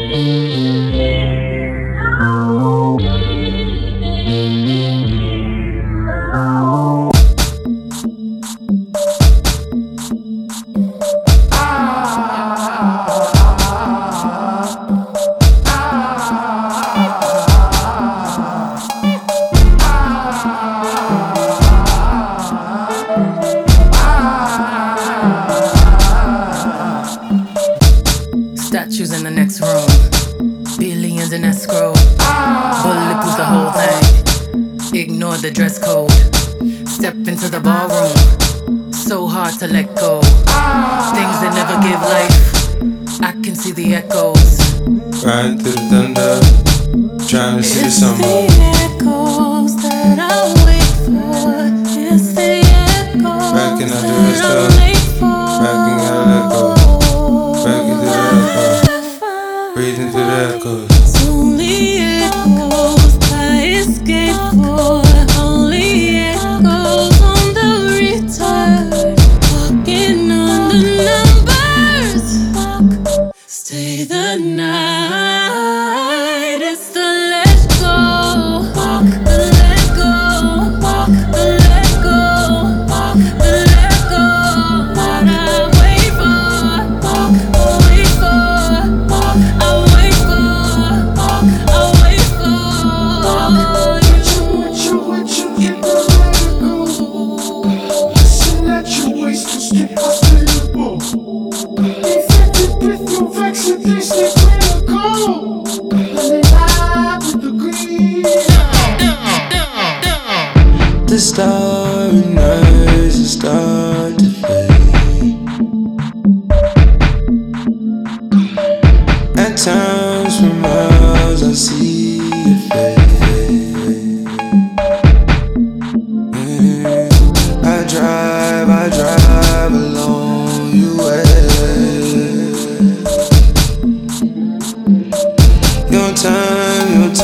Statues in the next room, billions in escrow. Bulletproof the whole thing. Ignore the dress code. Step into the ballroom. So hard to let go. Things that never give life. I can see the echoes. Riding through the thunder, trying to see the summer. It's the echoes that I wait for. It's the echoes Backing out the that rest I of wait for. backing out the echo. Backing through the echo. Breathing through the echoes. It's only echoes I escape for. Only echoes on the return. Walking on the numbers. Stay the night. It's the let go. The let go. The let go. The let go. What I wait for. I wait for. I wait for. I wait What you get the let go. Listen at your waist to skip hospitable. Infected with your vaccine, they stay critical. And they lie with the greed. The starry nights will start to fade. At times from miles I see your face. I drive along your way. Your time, you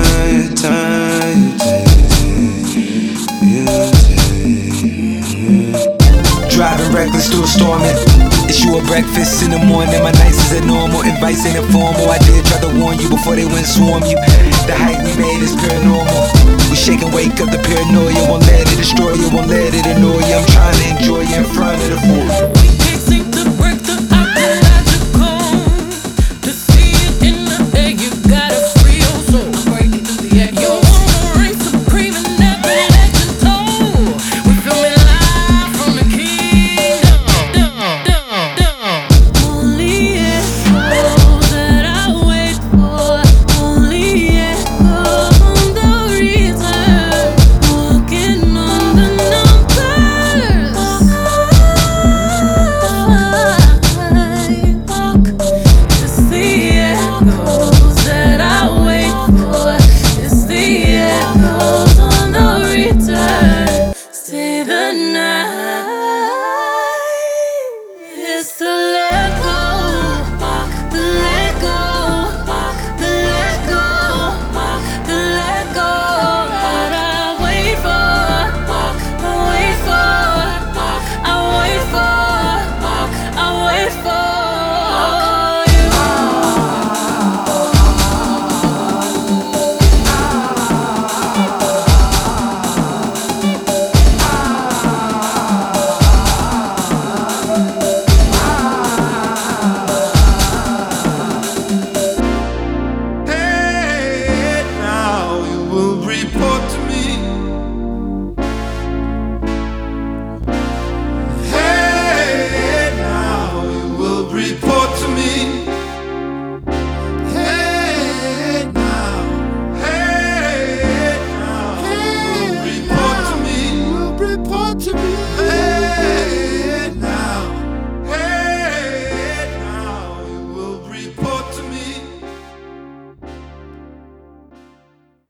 take. Driving reckless through a storm. It's you a breakfast in the morning. My nights is normal. Advice ain't informal. I did try to warn you before they went swarm you. The height we made is paranormal. We shake and wake up the paranoia. Won't let it destroy you. Won't let it annoy you. I'm trying to enjoy you in front of the fool.